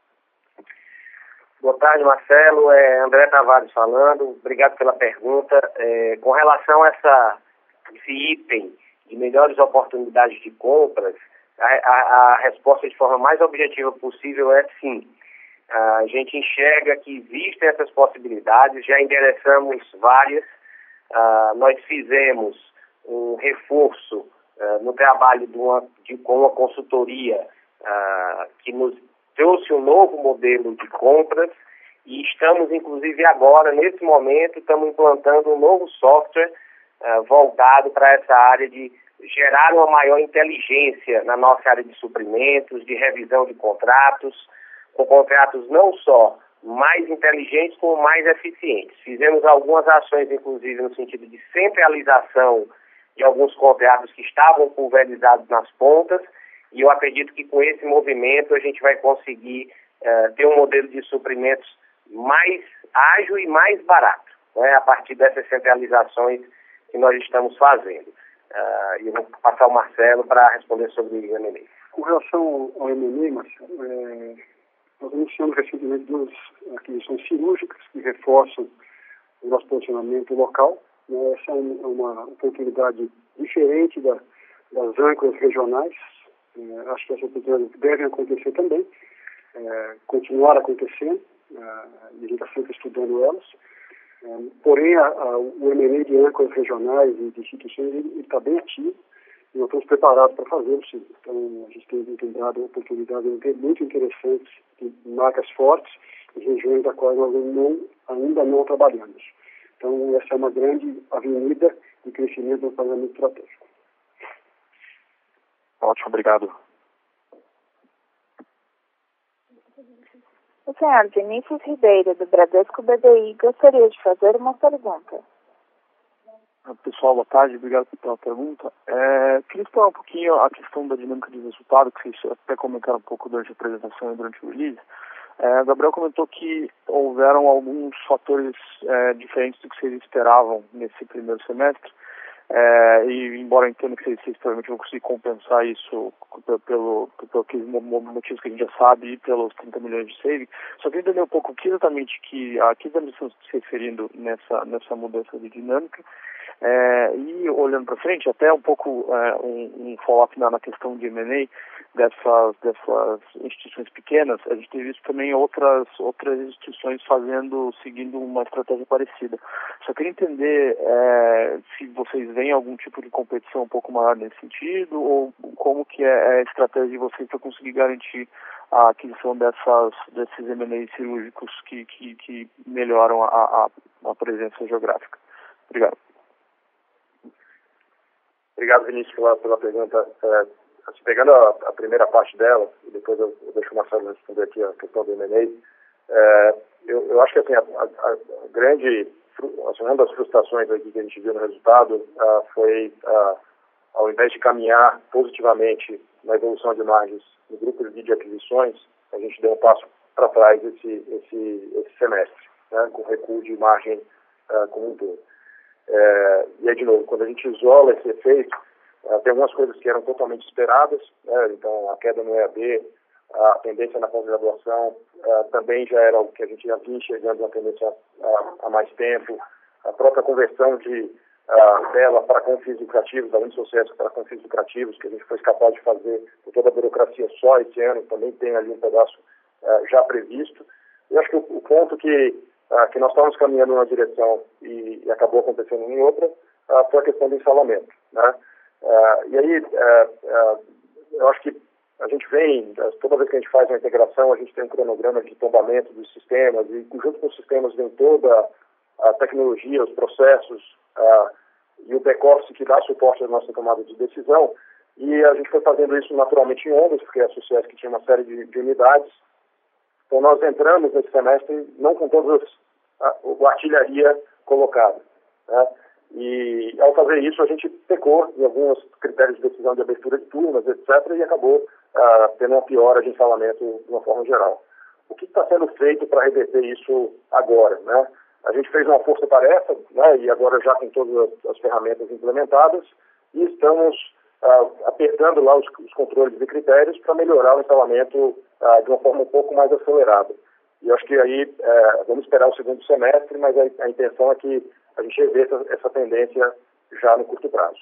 Boa tarde, Marcelo. É André Tavares falando. Obrigado pela pergunta. É, com relação a essa, esse item de melhores oportunidades de compras, a, a, a resposta de forma mais objetiva possível é sim. A gente enxerga que existem essas possibilidades, já endereçamos várias. Uh, nós fizemos um reforço uh, no trabalho de uma, de, com uma consultoria uh, que nos trouxe um novo modelo de compras e estamos, inclusive, agora, nesse momento, estamos implantando um novo software uh, voltado para essa área de gerar uma maior inteligência na nossa área de suprimentos, de revisão de contratos, com contratos não só mais inteligentes, como mais eficientes. Fizemos algumas ações, inclusive, no sentido de centralização de alguns contratos que estavam pulverizados nas pontas, e eu acredito que com esse movimento a gente vai conseguir uh, ter um modelo de suprimentos mais ágil e mais barato, né, a partir dessas centralizações que nós estamos fazendo. Uh, e eu vou passar ao Marcelo para responder sobre o M and A. Com relação ao M and A, Marcelo, é, nós anunciamos recentemente duas aquisições cirúrgicas que reforçam o nosso posicionamento local. Né, essa é uma oportunidade diferente da, das âncoras regionais. É, acho que essas oportunidades devem acontecer também, é, continuar acontecendo, é, e a gente está sempre estudando elas. É, porém, a, a, o M and A de âncoras regionais e de instituições está bem ativo e nós estamos preparados para fazê-lo, sim. Então, a gente tem encontrado oportunidades muito interessantes de marcas fortes em regiões da qual nós não, ainda não trabalhamos. Então, essa é uma grande avenida de crescimento do planejamento estratégico. Ótimo, obrigado. O senhor Vinícius Ribeiro, do Bradesco B D I, gostaria de fazer uma pergunta. Pessoal, boa tarde, obrigado pela pergunta. É, queria explorar um pouquinho a questão da dinâmica de resultado, que vocês até comentaram um pouco durante a apresentação e durante o release. É, Gabriel comentou que houveram alguns fatores é, diferentes do que vocês esperavam nesse primeiro semestre. É, e embora eu entenda que vocês, vocês provavelmente vão conseguir compensar isso pelo, pelo, pelos motivos que a gente já sabe e pelos trinta milhões de saving, só queria entender um pouco o que exatamente que, a que exatamente estão se referindo nessa, nessa mudança de dinâmica. É, e olhando para frente, até um pouco é, um, um follow-up na, na questão de M and A dessas, dessas instituições pequenas, a gente tem visto também outras, outras instituições fazendo, seguindo uma estratégia parecida. Só queria entender é, se vocês veem algum tipo de competição um pouco maior nesse sentido, ou como que é a estratégia de vocês para conseguir garantir a aquisição dessas, desses M and A cirúrgicos que, que, que melhoram a, a, a presença geográfica. Obrigado. Obrigado, Vinícius, pela, pela pergunta. É, pegando a, a primeira parte dela, e depois eu, eu deixo o Marcelo responder aqui a questão do M and A, é, eu, eu acho que assim, a, a, a grande, assim, uma das frustrações aqui que a gente viu no resultado uh, foi, uh, ao invés de caminhar positivamente na evolução de margens no grupo de aquisições, a gente deu um passo para trás esse, esse, esse semestre, né, com recuo de margem uh, como um todo. É, e aí, de novo, quando a gente isola esse efeito, uh, tem algumas coisas que eram totalmente esperadas, né? Então a queda no E A D, a tendência na pós-graduação, uh, também já era algo que a gente já vinha enxergando uma tendência uh, há mais tempo, a própria conversão de, uh, dela para com fins lucrativos, além do sucesso para com fins lucrativos, que a gente foi capaz de fazer com toda a burocracia só esse ano, também tem ali um pedaço uh, já previsto. Eu acho que o, o ponto que Ah, que nós estávamos caminhando em uma direção e, e acabou acontecendo em outra, ah, foi a questão do ensalamento, né? Ah, e aí, ah, ah, eu acho que a gente vem, toda vez que a gente faz uma integração, a gente tem um cronograma de tombamento dos sistemas, e junto com os sistemas vem toda a tecnologia, os processos ah, e o back-office que dá suporte à nossa tomada de decisão, e a gente foi fazendo isso naturalmente em ondas, porque a Sucesso que tinha uma série de, de unidades. Então, nós entramos nesse semestre não com toda a, a artilharia colocada, né? E, ao fazer isso, a gente pecou em alguns critérios de decisão de abertura de turmas, etcétera, e acabou ah, tendo uma piora de ensalamento de uma forma geral. O que está sendo feito para reverter isso agora, né? A gente fez uma força-tarefa, né, e agora já tem todas as, as ferramentas implementadas, e estamos ah, apertando lá os, os controles e critérios para melhorar o ensalamento ah, de uma forma um pouco mais acelerada. E eu acho que aí eh, vamos esperar o segundo semestre, mas a, a intenção é que a gente reverta essa tendência já no curto prazo.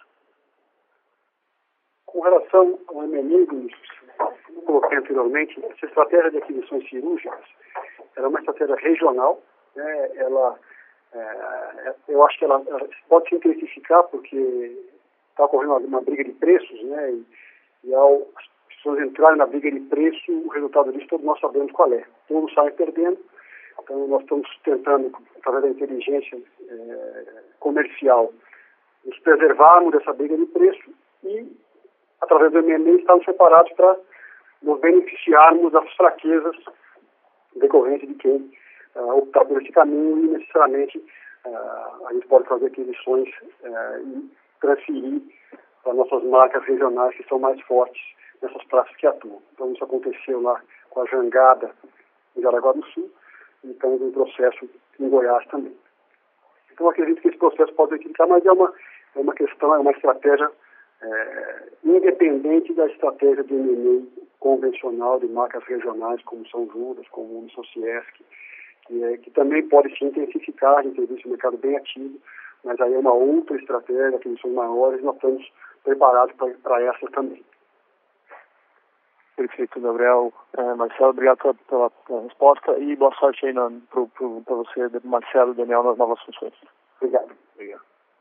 Com relação ao M and A, como coloquei anteriormente, essa estratégia de aquisições cirúrgicas era uma estratégia regional, né? Ela, é, eu acho que ela, ela pode se intensificar porque está ocorrendo uma, uma briga de preços, né? E, e ao as pessoas entrarem na briga de preço, o resultado disso todos nós sabemos qual é. Todos saem perdendo. Então nós estamos tentando, através da inteligência é, comercial, nos preservarmos dessa briga de preço e, através do M and A, estarmos preparados para nos beneficiarmos das fraquezas decorrentes de quem uh, optar por esse caminho e, necessariamente, uh, a gente pode fazer aquisições uh, e transferir para nossas marcas regionais que são mais fortes nessas praças que atuam. Então, isso aconteceu lá com a Jangada em Jaraguá do Sul e estamos em processo em Goiás também. Então, acredito que esse processo pode equilibrar, mas é uma, é uma questão, é uma estratégia é, independente da estratégia de M and A convencional de marcas regionais, como São Judas, como Unisociesc, que, é, que também pode se intensificar, a gente tem visto o mercado bem ativo, mas aí é uma outra estratégia, aquisições maiores, nós estamos preparados para essa também. Perfeito, Gabriel. É, Marcelo, obrigado pela, pela, pela resposta e boa sorte aí para você, Marcelo e Daniel, nas novas funções. Obrigado. Obrigado.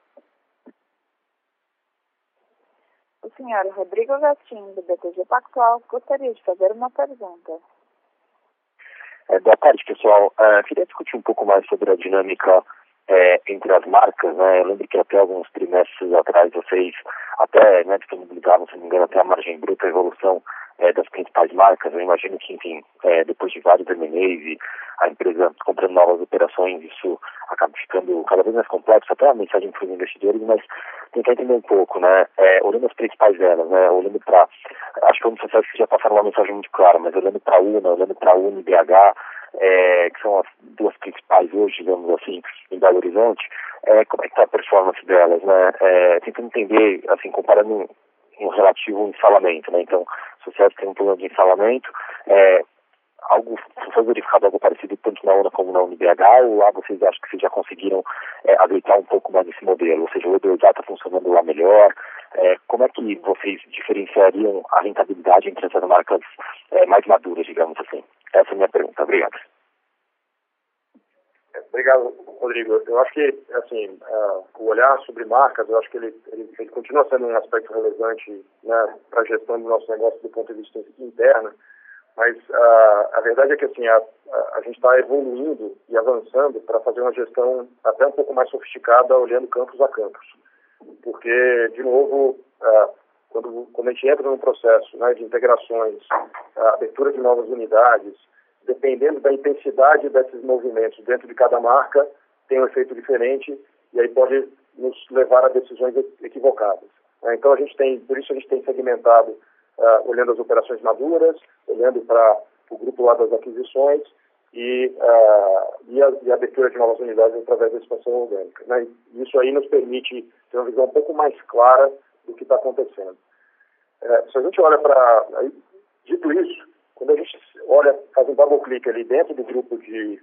O senhor Rodrigo Gastin, do B T G Pactual, gostaria de fazer uma pergunta. É, boa tarde, pessoal. É, queria discutir um pouco mais sobre a dinâmica é, entre as marcas, né? Eu lembro que até alguns trimestres atrás vocês até, né, disponibilizavam, se não me engano, até a margem bruta, a evolução é, das principais marcas. Eu imagino que, enfim, é, depois de vários M and As e a empresa comprando novas operações, isso acaba ficando cada vez mais complexo, até a mensagem para os investidores, mas tentar entender um pouco, né, é, olhando as principais delas, né, olhando para, acho que eu não sei se já passaram uma mensagem muito clara, mas olhando para a UNA, olhando para a UniBH, é, que são as duas principais hoje, digamos assim, em Belo Horizonte, é, como é que está a performance delas, né, é, tentando entender, assim, comparando um relativo instalamento, né, então, se o César tem um plano de instalamento, é, algo, foi verificado algo parecido tanto na UNA como na UniBH, ou lá vocês acham que vocês já conseguiram é, habilitar um pouco mais esse modelo? Ou seja, o E B já está funcionando lá melhor? É, como é que vocês diferenciariam a rentabilidade entre essas marcas é, mais maduras, digamos assim? Essa é a minha pergunta. Obrigado. Obrigado, Rodrigo. Eu acho que, assim, uh, o olhar sobre marcas, eu acho que ele, ele, ele continua sendo um aspecto relevante, né, para a gestão do nosso negócio do ponto de vista interno. Mas uh, a verdade é que assim, a, a, a gente está evoluindo e avançando para fazer uma gestão até um pouco mais sofisticada, olhando campus a campus. Porque, de novo, uh, quando, quando a gente entra num processo, né, de integrações, uh, abertura de novas unidades, dependendo da intensidade desses movimentos dentro de cada marca, tem um efeito diferente e aí pode nos levar a decisões equivocadas. Né? Então, a gente tem, por isso a gente tem segmentado Uh, olhando as operações maduras, olhando para o grupo lá das aquisições e, uh, e, a, e a abertura de novas unidades através da expansão orgânica. Né? E isso aí nos permite ter uma visão um pouco mais clara do que está acontecendo. Uh, se a gente olha para... Dito isso, quando a gente olha, faz um double click ali dentro do grupo de,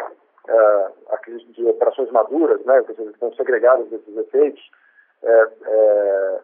uh, de operações maduras, né, que estão segregadas desses efeitos, é, é,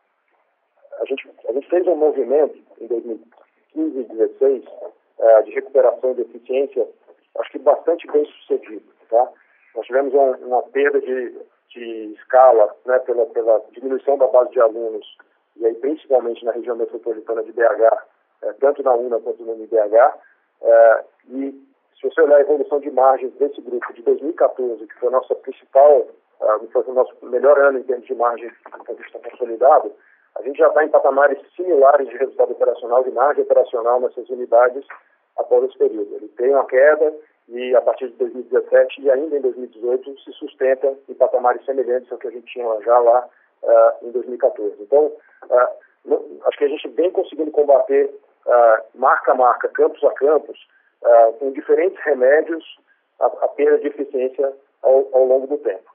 A gente, a gente fez um movimento em dois mil e quinze e dois mil e dezesseis uh, de recuperação de eficiência, acho que bastante bem sucedido. Tá? Nós tivemos um, uma perda de, de escala, né, pela, pela diminuição da base de alunos, e aí principalmente na região metropolitana de B H, uh, tanto na UNA quanto no U N B H. Uh, e se você olhar a evolução de margens desse grupo de dois mil e quatorze, que foi a nossa principal, uh, foi o nosso melhor ano em termos de margem do ponto de vista consolidado, a gente já está em patamares similares de resultado operacional, de margem operacional nessas unidades após esse período. Ele tem uma queda e a partir de dois mil e dezessete e ainda em dois mil e dezoito se sustenta em patamares semelhantes ao que a gente tinha já lá uh, em dois mil e quatorze. Então, uh, no, acho que a gente vem conseguindo combater uh, marca a marca, campus a campus, uh, com diferentes remédios a, a perda de eficiência ao, ao longo do tempo.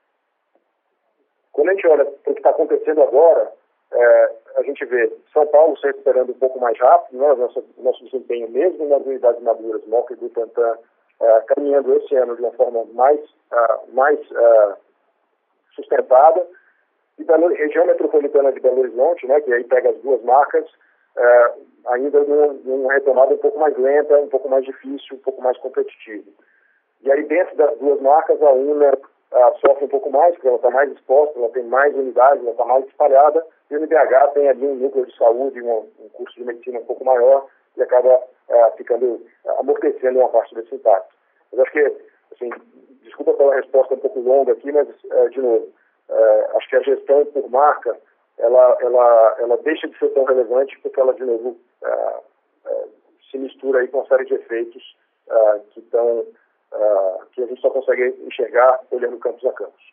Quando a gente olha para o que está acontecendo agora, É, a gente vê São Paulo se recuperando um pouco mais rápido, né, nosso, nosso desempenho mesmo nas unidades maduras, Moca e Butantã, é, caminhando esse ano de uma forma mais, uh, mais uh, sustentada, e da região metropolitana de Belo Horizonte, né, que aí pega as duas marcas, uh, ainda num, numa retomada um pouco mais lenta, um pouco mais difícil, um pouco mais competitiva. E aí dentro das duas marcas, a UNA uh, sofre um pouco mais, porque ela está mais exposta, ela tem mais unidades, ela está mais espalhada, e o U N B H tem ali um núcleo de saúde, um, um curso de medicina um pouco maior e acaba uh, ficando, uh, amortecendo uma parte desse impacto. Mas acho que, assim, desculpa pela resposta um pouco longa aqui, mas, uh, de novo, uh, acho que a gestão por marca, ela, ela, ela deixa de ser tão relevante porque ela, de novo, uh, uh, se mistura aí com uma série de efeitos uh, que, tão, uh, que a gente só consegue enxergar olhando campus a campus.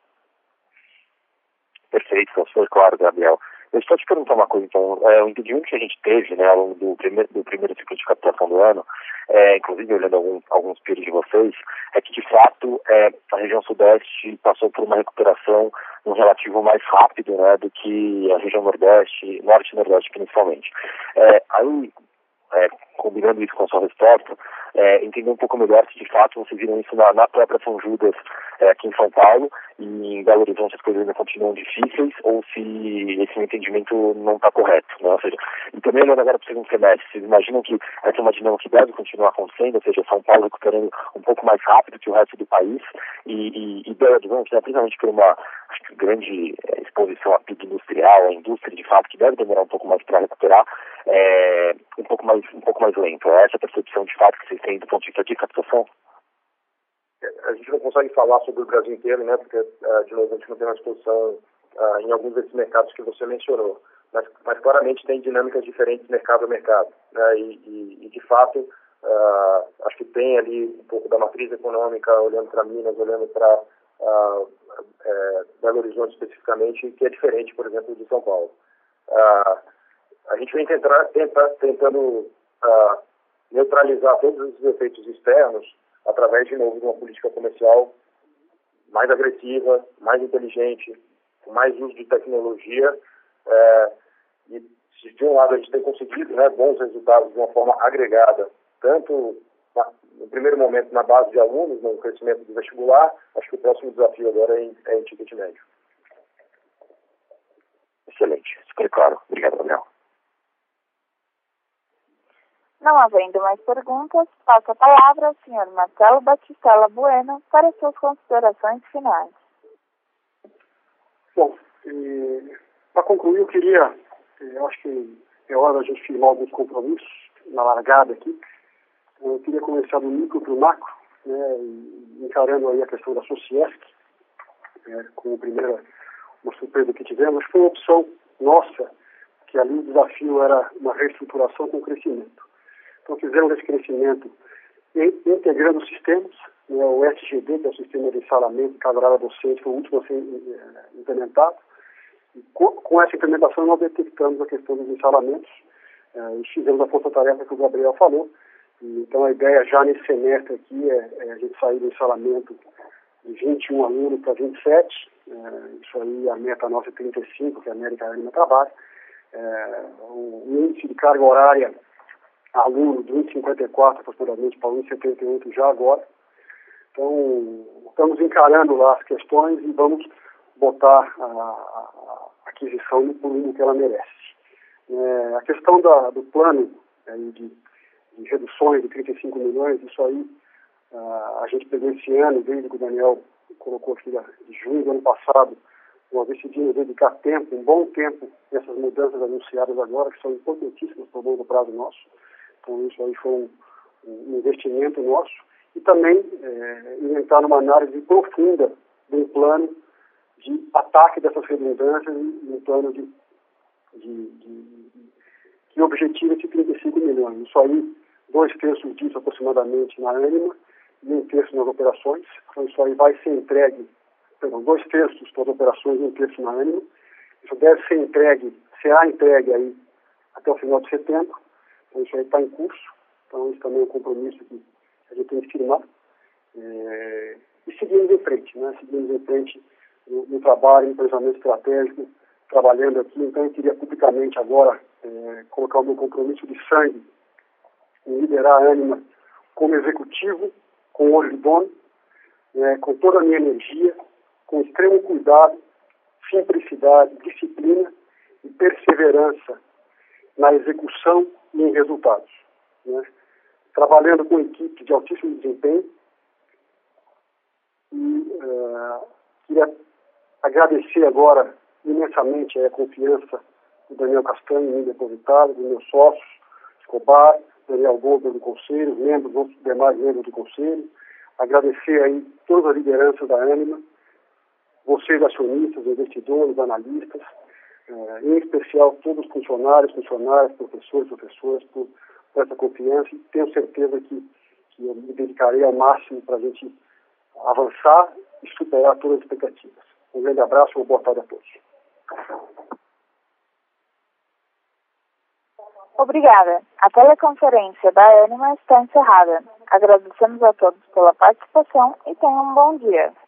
Perfeito, foi claro, Gabriel. Eu estou te perguntar uma coisa, então, é, o entendimento que a gente teve, né, ao longo do primeiro, do primeiro ciclo de captação do ano, é, inclusive olhando algum, alguns períodos de vocês, é que, de fato, é, a região sudeste passou por uma recuperação um relativo mais rápido, né, do que a região nordeste, norte e nordeste principalmente. É, aí, é, combinando isso com a sua resposta, é, entender um pouco melhor se de fato vocês viram isso na, na própria São Judas, é, aqui em São Paulo, e em Belo Horizonte as coisas ainda continuam difíceis, ou se esse entendimento não está correto, né? Ou seja, e também olhando agora para o segundo semestre, vocês imaginam que essa é uma dinâmica que deve continuar acontecendo, ou seja, São Paulo recuperando um pouco mais rápido que o resto do país, e, e, e Belo Horizonte, né, principalmente por uma acho que, grande é, exposição à P I B industrial, a indústria de fato, que deve demorar um pouco mais para recuperar, é, um pouco mais um pouco mais lento. É essa percepção de fato que vocês têm do ponto de vista de captação? a gente não consegue falar sobre o Brasil inteiro, né? Porque, uh, de novo, a gente não tem uma exposição uh, em alguns desses mercados que você mencionou. Mas, mas claramente tem dinâmicas diferentes mercado a mercado, né? E, e, e de fato, uh, acho que tem ali um pouco da matriz econômica, olhando para Minas, olhando para uh, é, Belo Horizonte especificamente, que é diferente, por exemplo, de São Paulo. Uh, a gente vem tentar, tentar, tentando uh, neutralizar todos os efeitos externos através, de novo, de uma política comercial mais agressiva, mais inteligente, com mais uso de tecnologia. É, e, de um lado, a gente tem conseguido, né, bons resultados de uma forma agregada, tanto na, no primeiro momento na base de alunos, no crescimento do vestibular. Acho que o próximo desafio agora é em, é em ticket médio. Excelente, super claro. Obrigado, Gabriel. Não havendo mais perguntas, passo a palavra ao senhor Marcelo Batistella Bueno para suas considerações finais. Bom, para concluir, eu queria, eu acho que é hora da gente firmar alguns compromissos na largada aqui. Eu queria começar do micro para o macro, né, encarando aí a questão da Sociesc, é, como primeira uma surpresa que tivemos. Foi uma opção nossa, que ali o desafio era uma reestruturação com crescimento. Então, fizemos esse crescimento integrando sistemas, né, o S G D, que é o Sistema de Ensalamento de Carga Docente, foi o último a ser implementado. E com, com essa implementação, nós detectamos a questão dos ensalamentos eh, e fizemos a força-tarefa que o Gabriel falou. E, então, a ideia já nesse semestre aqui é, é a gente sair do ensalamento de vinte e um alunos para vinte e sete. Eh, isso aí, a meta nossa é trinta e cinco, que a América Anima trabalha. Eh, o índice de carga horária aluno de um vírgula cinquenta e quatro aproximadamente para um vírgula setenta e oito já agora. Então, estamos encarando lá as questões e vamos botar a, a aquisição no volume que ela merece. É, a questão da, do plano é, de, de reduções de trinta e cinco milhões, isso aí a, a gente pegou esse ano, desde que o Daniel colocou aqui de junho do ano passado, nós decidimos dedicar tempo, um bom tempo, nessas mudanças anunciadas agora, que são importantíssimas para o longo prazo nosso. Então, isso aí foi um, um investimento nosso. E também é, inventar uma análise profunda de um plano de ataque dessas redundâncias e um plano de, de, de, de que objetiva esses trinta e cinco milhões. Isso aí, dois terços disso aproximadamente na Anima e um terço nas operações. Então, isso aí vai ser entregue, perdão, dois terços para as operações e um terço na Anima. Isso deve ser entregue, será entregue aí até o final de setembro. Então, isso aí está em curso. Então, isso também é um compromisso que a gente tem que firmar. É, e seguimos em frente, né? Seguimos em frente no, no trabalho, no planejamento estratégico, trabalhando aqui. Então, eu queria publicamente agora é, colocar o meu compromisso de sangue em liderar a Anima como executivo, com olho de dono, é, com toda a minha energia, com extremo cuidado, simplicidade, disciplina e perseverança na execução e em resultados, né? Trabalhando com equipe de altíssimo desempenho. E uh, queria agradecer agora imensamente a confiança do Daniel Castanho, em mim depositada, dos meus sócios, Escobar, Daniel Goldberg do Conselho, membros, outros demais membros do Conselho. Agradecer aí todas as lideranças da Anima, vocês acionistas, investidores, analistas, Uh, em especial todos os funcionários, funcionárias, professores, professoras, por, por essa confiança, e tenho certeza que, que eu me dedicarei ao máximo para a gente avançar e superar todas as expectativas. Um grande abraço e uma boa tarde a todos. Obrigada. A teleconferência da Anima está encerrada. Agradecemos a todos pela participação e tenham um bom dia.